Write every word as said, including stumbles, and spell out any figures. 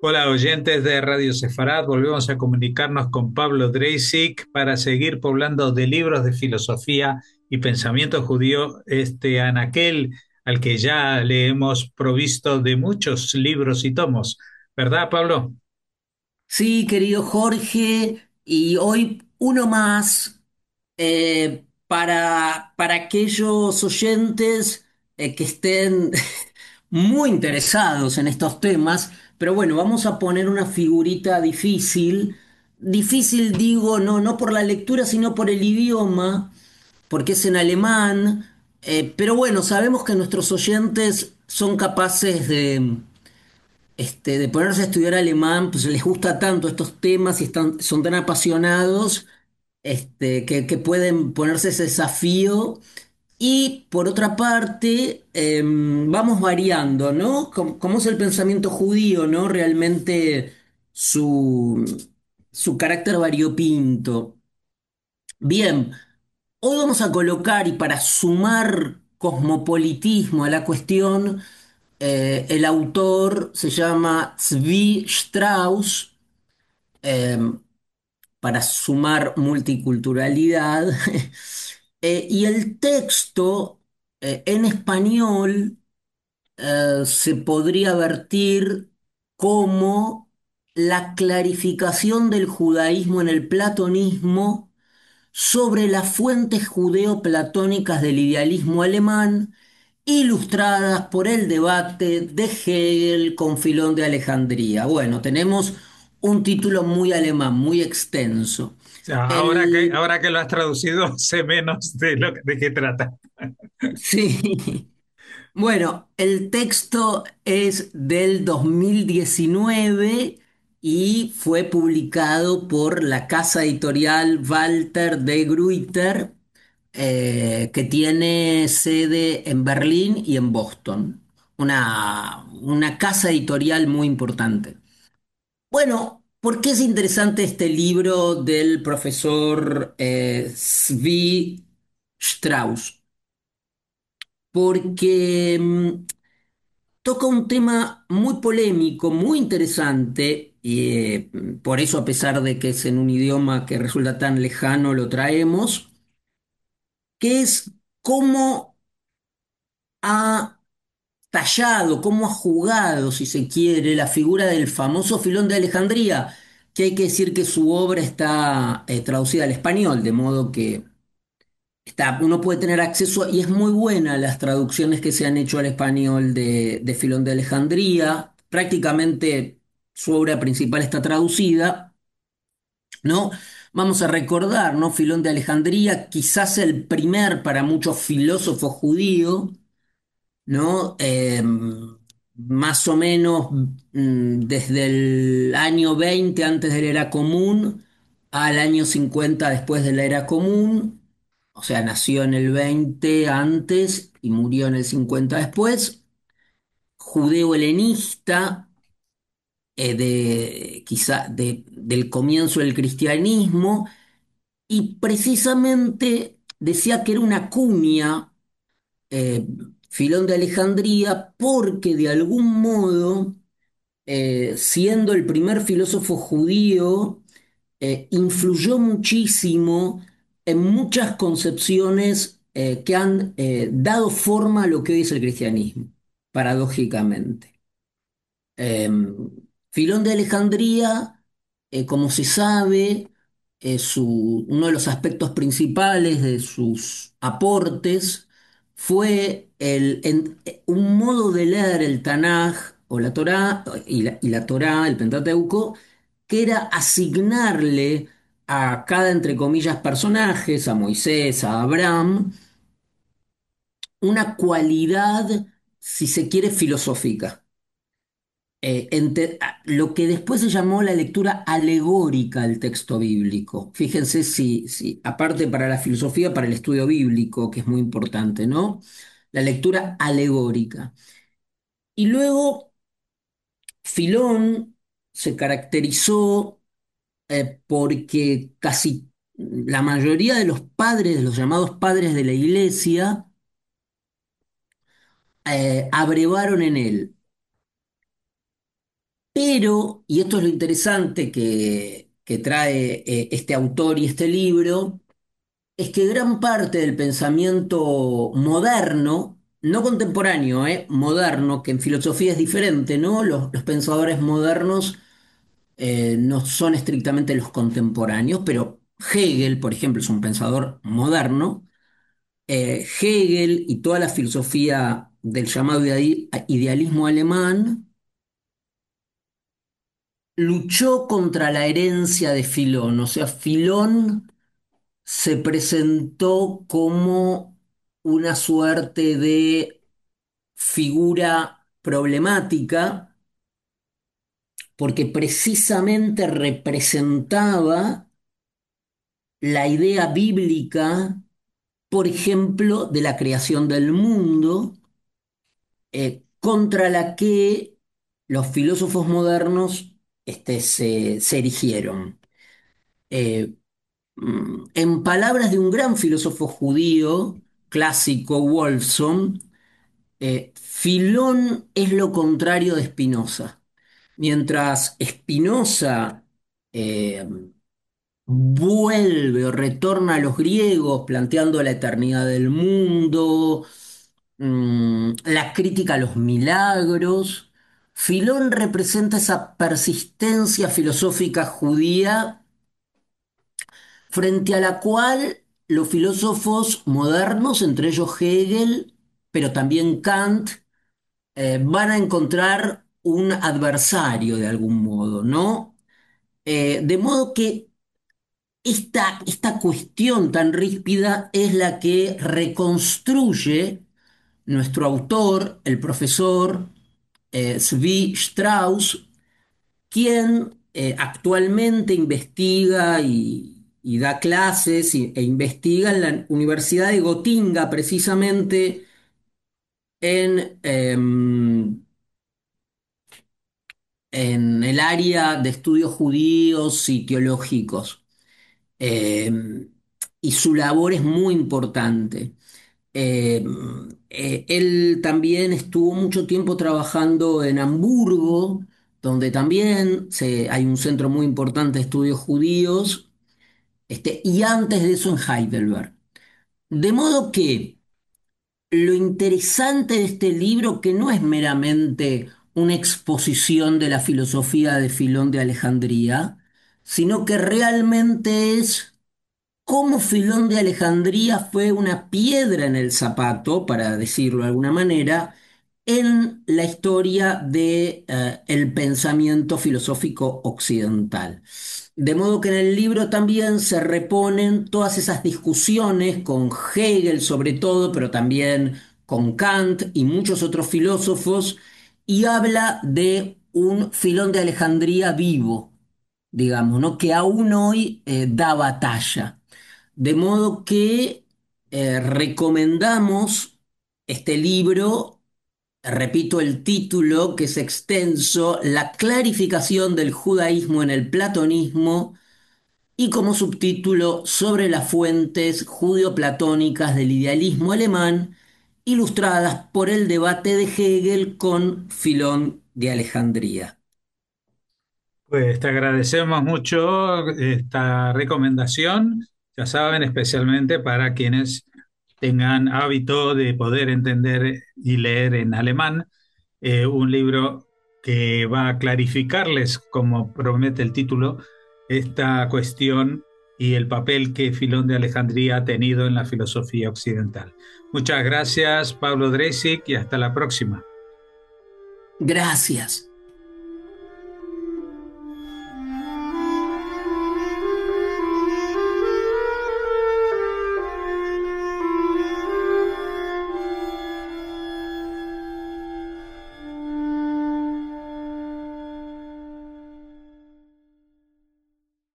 Hola, oyentes de Radio Sefarad. Volvemos a comunicarnos con Pablo Dreisig para seguir poblando de libros de filosofía y pensamiento judío este anaquel al que ya le hemos provisto de muchos libros y tomos. ¿Verdad, Pablo? Sí, querido Jorge, y hoy uno más eh, para, para aquellos oyentes eh, que estén muy interesados en estos temas, pero bueno, vamos a poner una figurita difícil. Difícil digo, no, no por la lectura, sino por el idioma, porque es en alemán, eh, pero bueno, sabemos que nuestros oyentes son capaces de este, de ponerse a estudiar alemán, pues les gusta tanto estos temas y están, son tan apasionados, este, que, que pueden ponerse ese desafío. Y por otra parte, em, vamos variando, ¿no? Como, como es el pensamiento judío, ¿no? Realmente su, su carácter variopinto. Bien, hoy vamos a colocar, y para sumar cosmopolitismo a la cuestión, eh, el autor se llama Zvi Strauss, eh, para sumar multiculturalidad. Eh, y el texto eh, en español eh, se podría vertir como la clarificación del judaísmo en el platonismo sobre las fuentes judeo-platónicas del idealismo alemán, ilustradas por el debate de Hegel con Filón de Alejandría. Bueno, tenemos un título muy alemán, muy extenso. Ya, ahora que, El, ahora que lo has traducido, sé menos de lo, de qué trata. sí, bueno, el texto es del dos mil diecinueve y fue publicado por la casa editorial Walter de Gruyter, eh, que tiene sede en Berlín y en Boston. Una, una casa editorial muy importante. Bueno, ¿por qué es interesante este libro del profesor eh, Zvi Strauss? Porque mm, toca un tema muy polémico, muy interesante, y eh, por eso, a pesar de que es en un idioma que resulta tan lejano, lo traemos, que es cómo ha tallado, cómo ha jugado, si se quiere, la figura del famoso Filón de Alejandría, que hay que decir que su obra está eh, traducida al español, de modo que está, uno puede tener acceso, y es muy buena las traducciones que se han hecho al español de, de Filón de Alejandría. Prácticamente su obra principal está traducida, ¿no? Vamos a recordar, ¿no? Filón de Alejandría, quizás el primer para muchos filósofos judíos, ¿no? Eh, más o menos mm, desde el año veinte antes de la era común al año cincuenta después de la era común. O sea, nació en el veinte antes y murió en el cincuenta después. Judeo-helenista, eh, de, quizá de- del comienzo del cristianismo, y precisamente decía que era una cuña, eh, Filón de Alejandría, porque de algún modo, eh, siendo el primer filósofo judío, eh, influyó muchísimo en muchas concepciones eh, que han eh, dado forma a lo que hoy es el cristianismo, paradójicamente. Eh, Filón de Alejandría, eh, como se sabe, eh, su- uno de los aspectos principales de sus aportes fue el, en- eh, un modo de leer el Tanaj o la Torá y la, y la Torá, el Pentateuco, que era asignarle a cada, entre comillas, personajes, a Moisés, a Abraham, una cualidad, si se quiere, filosófica. Eh, ente- a- lo que después se llamó la lectura alegórica del texto bíblico. Fíjense si, si, aparte para la filosofía, para el estudio bíblico, que es muy importante, ¿no? La lectura alegórica. Y luego Filón se caracterizó eh, porque casi la mayoría de los padres, de los llamados padres de la iglesia, eh, abrevaron en él. Pero, y esto es lo interesante que, que trae eh, este autor y este libro, es que gran parte del pensamiento moderno, no contemporáneo, eh, moderno, que en filosofía es diferente, ¿no? Los, los pensadores modernos eh, no son estrictamente los contemporáneos, pero Hegel, por ejemplo, es un pensador moderno. Eh, Hegel y toda la filosofía del llamado ideali- idealismo alemán luchó contra la herencia de Filón, o sea, Filón se presentó como una suerte de figura problemática porque precisamente representaba la idea bíblica, por ejemplo, de la creación del mundo, eh, contra la que los filósofos modernos este, se, se erigieron. Eh, mm, en palabras de un gran filósofo judío clásico, Wolfson, eh, Filón es lo contrario de Spinoza. Mientras Spinoza eh, vuelve o retorna a los griegos planteando la eternidad del mundo, mm, la crítica a los milagros, Filón representa esa persistencia filosófica judía frente a la cual los filósofos modernos, entre ellos Hegel, pero también Kant, eh, van a encontrar un adversario de algún modo, ¿no? Eh, de modo que esta, esta cuestión tan ríspida es la que reconstruye nuestro autor, el profesor eh, Zvi Strauss, quien eh, actualmente investiga y, y da clases y- e investiga en la Universidad de Gotinga, precisamente en, em, en el área de estudios judíos y teológicos. Eh, y su labor es muy importante. Eh, eh, Él también estuvo mucho tiempo trabajando en Hamburgo, donde también se- hay un centro muy importante de estudios judíos, este, y antes de eso en Heidelberg. De modo que lo interesante de este libro, que no es meramente una exposición de la filosofía de Filón de Alejandría, sino que realmente es cómo Filón de Alejandría fue una piedra en el zapato, para decirlo de alguna manera, en la historia de, eh, el pensamiento filosófico occidental. De modo que en el libro también se reponen todas esas discusiones con Hegel sobre todo, pero también con Kant y muchos otros filósofos, y habla de un Filón de Alejandría vivo, digamos, ¿no? Que aún hoy eh, da batalla. De modo que eh, recomendamos este libro, repito el título, que es extenso, La clarificación del judaísmo en el platonismo, y como subtítulo, Sobre las fuentes judeo-platónicas del idealismo alemán, ilustradas por el debate de Hegel con Filón de Alejandría. Pues te agradecemos mucho esta recomendación, ya saben, especialmente para quienes tengan hábito de poder entender y leer en alemán, eh, un libro que va a clarificarles, como promete el título, esta cuestión y el papel que Filón de Alejandría ha tenido en la filosofía occidental. Muchas gracias, Pablo Dreisig, y hasta la próxima. Gracias.